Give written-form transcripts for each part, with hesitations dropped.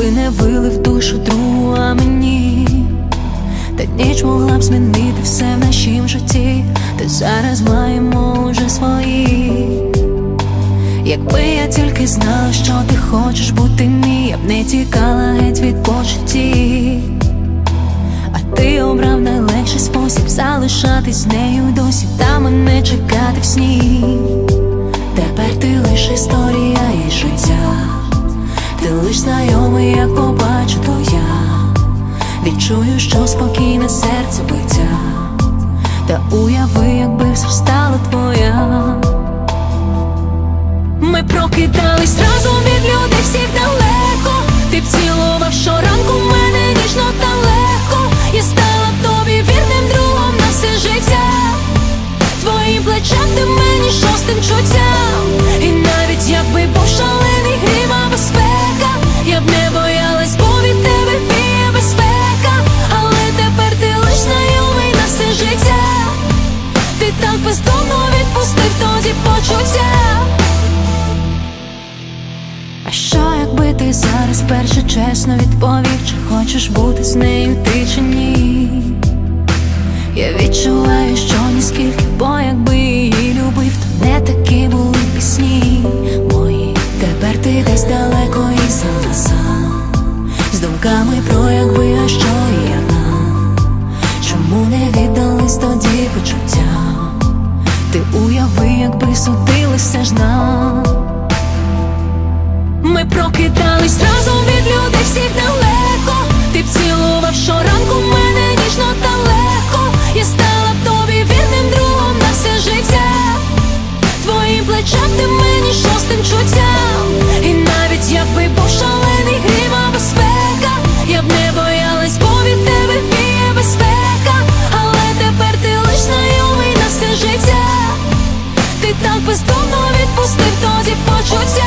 якби не вилив душу другу, а мені. Та ніч могла б змінити все в нашім житті, та зараз маємо уже свої. Якби я тільки знала, що ти хочеш бути мій, я б не тікала геть від почуттів. А ти обрав найлегший спосіб залишатись з нею досі, та мене чекати в сні. Тепер ти лиш історія і життя, ти лиш знайомий, як побачу, то я відчую, що спокійне серце биття. Та уяви, якби все стала твоя. Ми прокидались разом від людей всіх далеко. Ти б цілував щоранку мене ніжно та легко. Я стала б тобі вірним другом на все життя. Твоїм плечем ти мені шостим чуттям. І навіть якби був шалений грім або спека, я б не боялась, бо від тебе віє безпека. Але тепер ти лиш знайомий на все життя. Ти так бездумно відпустив тоді почуття. А що якби ти зараз перше чесно відповів, чи хочеш бути з нею ти чи ні? Я відчуваю, що ніскільки, бо якби її любив, то не такі були пісні мої. Тепер ти десь далеко і сам, з думками про якби, а що і я. Чому не віддались тоді почуття? Ти уяви, якби судилися ж нам. Ми прокидались разом від людей всіх далеко. Ти б цілував щоранку мене ніжно та легко. Я стала б тобі вірним другом на все життя. Твоїм плечем ти мені шостим чуттям. І навіть якби був шалений грім або спека, я б не боялась, бо від тебе віє безпека. Але тепер ти лиш знайомий на все життя. Ти так бездумно відпустив тоді почуття.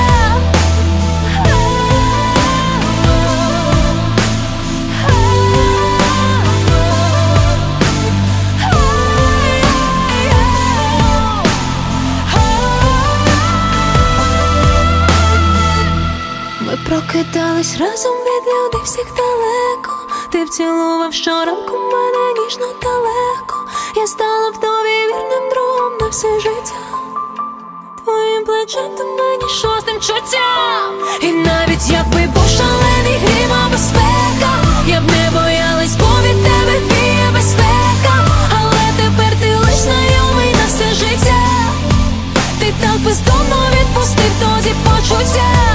Прокидались разом від людей всіх далеко. Ти б цілував щоранку мене ніжно та легко. Я стала б тобі вірним другом на все життя. Твоїм плечем ти мені шостим чуттям. І навіть якби був шалений грім або спека, я б не боялась, бо від тебе віє безпека. Але тепер ти лиш знайомий на все життя. Ти так бездумно відпустив тоді почуття.